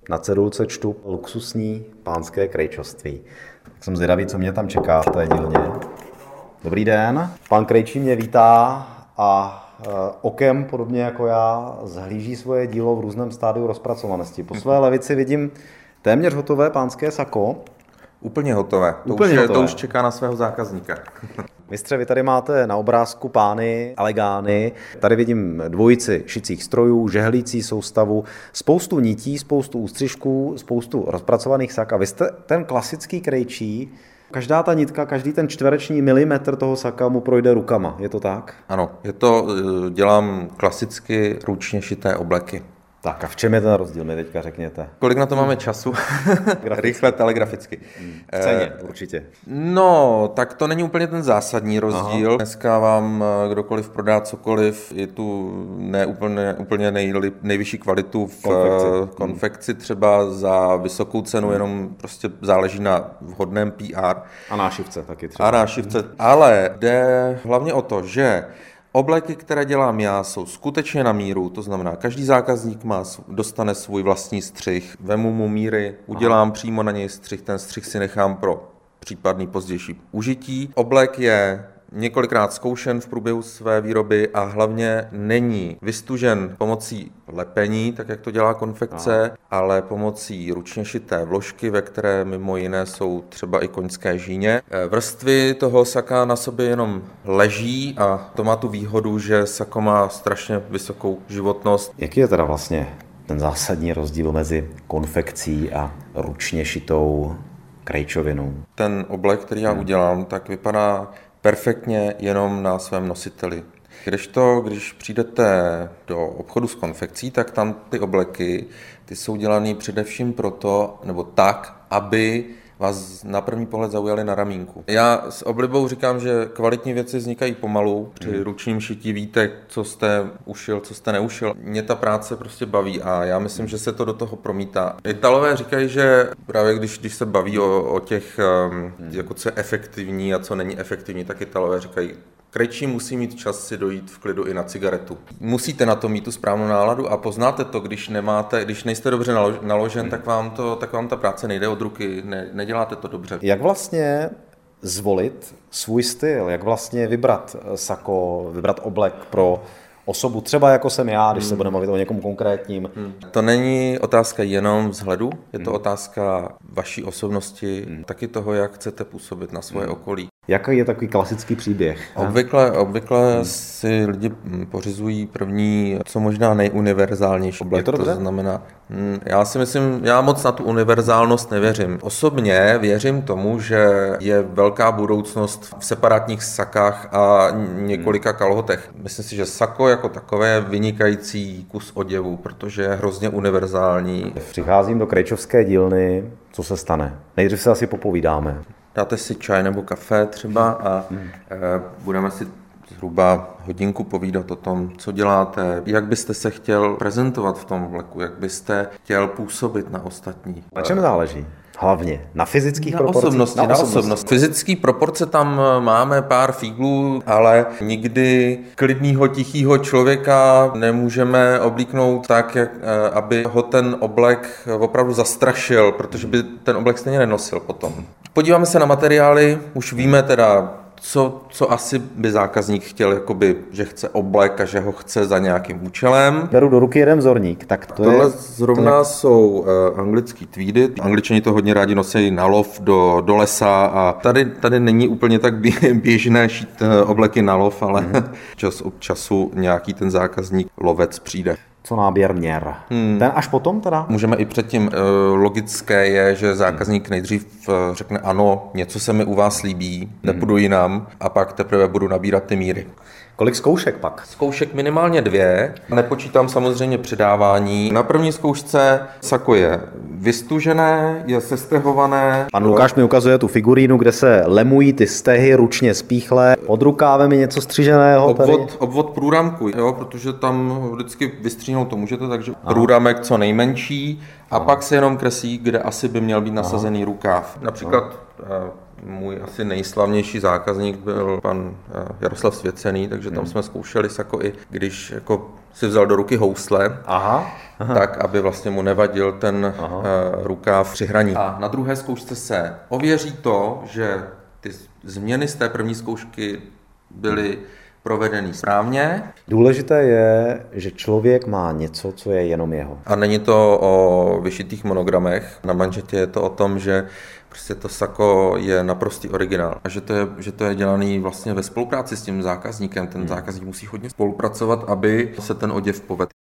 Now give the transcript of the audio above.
Na cedulce čtu luxusní pánské krejčoství. Tak jsem zvědavý, co mě tam čeká v té dílně. Dobrý den, pan krejčí mě vítá a okem, podobně jako já, zhlíží svoje dílo v různém stádiu rozpracovanosti. Po své levici vidím téměř hotové pánské sako. Úplně hotové. To už čeká na svého zákazníka. Mistře, vy tady máte na obrázku pány, alegány. Tady vidím dvojici šicích strojů, žehlící soustavu, spoustu nití, spoustu ústřižků, spoustu rozpracovaných sak. A vy jste ten klasický krejčí. Každá ta nitka, každý ten čtvereční milimetr toho saka mu projde rukama. Je to tak? Ano, dělám klasicky ručně šité obleky. Tak a v čem je ten rozdíl, mi teďka řekněte? Kolik na to máme času? Rychle, telegraficky. V ceně určitě. No, tak to není úplně ten zásadní rozdíl. Aha. Dneska vám kdokoliv prodá cokoliv, je tu úplně nejvyšší kvalitu v konfekci třeba za vysokou cenu, jenom prostě záleží na vhodném PR. A nášivce taky třeba. A nášivce, ale jde hlavně o to, že obleky, které dělám já, jsou skutečně na míru, to znamená, každý zákazník dostane svůj vlastní střih, vemu mu míry, udělám přímo na něj střih, ten střih si nechám pro případný pozdější užití. Oblek je několikrát zkoušen v průběhu své výroby a hlavně není vystužen pomocí lepení, tak jak to dělá konfekce, ale pomocí ručně šité vložky, ve které mimo jiné jsou třeba i koňské žíně. Vrstvy toho saka na sobě jenom leží a to má tu výhodu, že sako má strašně vysokou životnost. Jaký je teda vlastně ten zásadní rozdíl mezi konfekcí a ručně šitou krejčovinou? Ten oblek, který já udělám, tak vypadá perfektně jenom na svém nositeli. Když přijdete do obchodu s konfekcí, tak tam ty obleky, ty jsou dělané především proto, nebo tak, aby vás na první pohled zaujali na ramínku. Já s oblibou říkám, že kvalitní věci vznikají pomalu. Při ručním šití víte, co jste ušil, co jste neušil. Mě ta práce prostě baví a já myslím, že se to do toho promítá. Italové říkají, že právě když se baví o těch, jako co je efektivní a co není efektivní, tak Italové říkají, krejčí musí mít čas si dojít v klidu i na cigaretu. Musíte na to mít tu správnou náladu a poznáte to, když nejste dobře naložen, tak vám ta práce nejde od ruky, neděláte to dobře. Jak vlastně zvolit svůj styl, jak vlastně vybrat sako, vybrat oblek pro osobu, třeba jako jsem já, když se budeme mluvit o někom konkrétním? To není otázka jenom vzhledu, je to otázka vaší osobnosti, taky toho, jak chcete působit na svoje okolí. Jaký je takový klasický příběh? Obvykle si lidi pořizují první, co možná nejuniverzálnější oblek. To znamená, já moc na tu univerzálnost nevěřím. Osobně věřím tomu, že je velká budoucnost v separátních sakách a několika kalhotech. Myslím si, že sako jako takové je vynikající kus oděvu, protože je hrozně univerzální. Přicházím do krejčovské dílny, co se stane? Nejdřív se asi popovídáme. Dáte si čaj nebo kafe třeba a budeme si zhruba hodinku povídat o tom, co děláte, jak byste se chtěl prezentovat v tom obleku, jak byste chtěl působit na ostatní. Na čem záleží? Hlavně na fyzických proporcích? Na osobnosti. Fyzický proporce tam máme pár fíglů, ale nikdy klidného, tichého člověka nemůžeme oblíknout tak, aby ho ten oblek opravdu zastrašil, protože by ten oblek stejně nenosil potom. Podíváme se na materiály, už víme teda, co asi by zákazník chtěl, jakoby, že chce oblek a že ho chce za nějakým účelem. Beru do ruky jeden vzorník. Tak tohle zrovna jsou anglický tweedy. Angličani to hodně rádi nosí na lov do lesa a tady není úplně tak běžné šít obleky na lov, ale čas od času nějaký ten zákazník lovec přijde. Co náběr měr. Ten až potom teda? Můžeme i předtím. Logické je, že zákazník nejdřív řekne ano, něco se mi u vás líbí, nepůjdu jinam a pak teprve budu nabírat ty míry. Kolik zkoušek pak? Zkoušek minimálně 2. Nepočítám samozřejmě předávání. Na první zkoušce sako je vystužené, je sestehované. Pan Lukáš mi ukazuje tu figurínu, kde se lemují ty stehy ručně spíchlé. Pod rukávem je něco střiženého. Obvod průramku, jo, protože tam vždycky vystříhnout to můžete, takže průramek co nejmenší a pak se jenom kreslí, kde asi by měl být nasazený rukáv. Například Můj asi nejslavnější zákazník byl pan Jaroslav Svěcený, takže tam jsme zkoušeli sako i když jako si vzal do ruky housle, tak aby vlastně mu nevadil ten rukáv při hraní. A na druhé zkoušce se ověří to, že ty změny z té první zkoušky byly provedený správně. Důležité je, že člověk má něco, co je jenom jeho. A není to o vyšitých monogramech. Na manžetě je to o tom, že prostě to sako je naprostý originál. A že to je dělaný vlastně ve spolupráci s tím zákazníkem. Ten zákazník musí hodně spolupracovat, aby se ten oděv povedl.